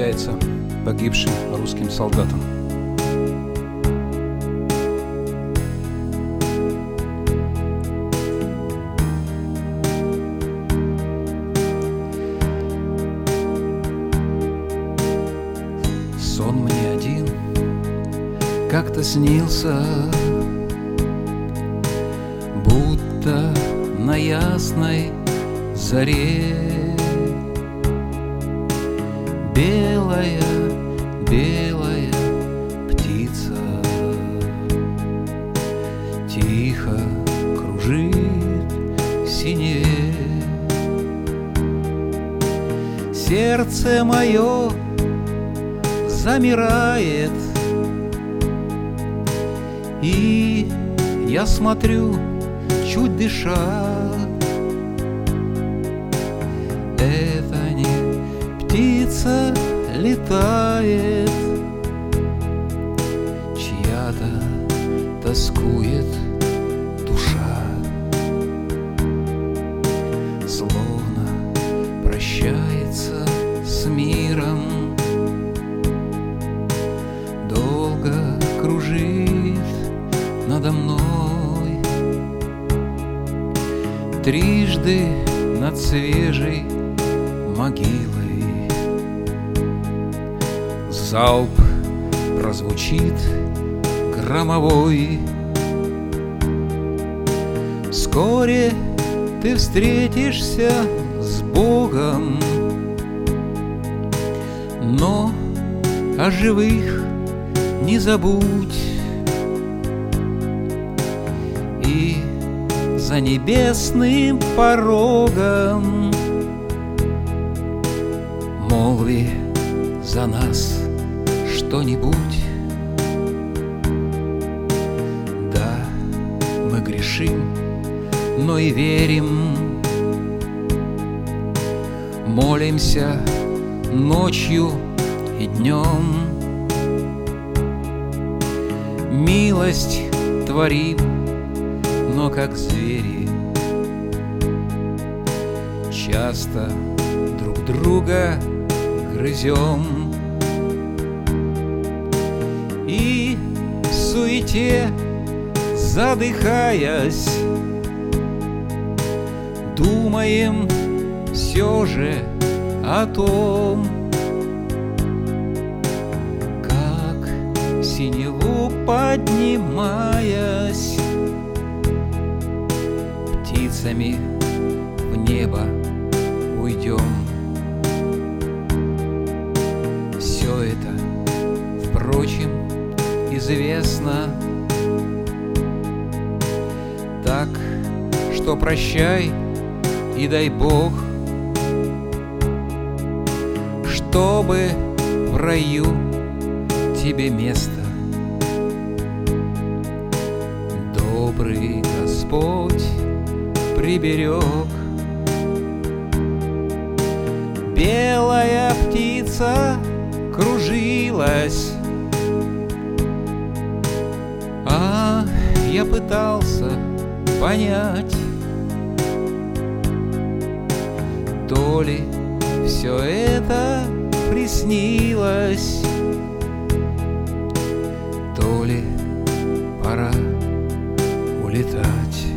посвящается погибшим русским солдатам. Сон мне один как-то снился, будто на ясной заре. Белая, белая птица тихо кружит в синеве. Сердце мое замирает, и я смотрю, чуть дыша. Это не птица летает, чья-то тоскует душа, словно прощается с миром. Долго кружит надо мной, трижды над свежей могилой. Залп прозвучит громовой. Вскоре ты встретишься с Богом, но о живых не забудь. И за небесным порогом молви за нас что-нибудь. Да, мы грешим, но и верим, молимся ночью и днем, милость творим, но как звери часто друг друга грызем. И в суете задыхаясь, думаем все же о том, как в синеву поднимаясь, птицами в небо уйдем. Все это, впрочем, известно. Так что прощай и дай Бог, чтобы в раю тебе место. Добрый Господь приберег. Белая птица кружилась, а я пытался понять, то ли все это приснилось, то ли пора улетать.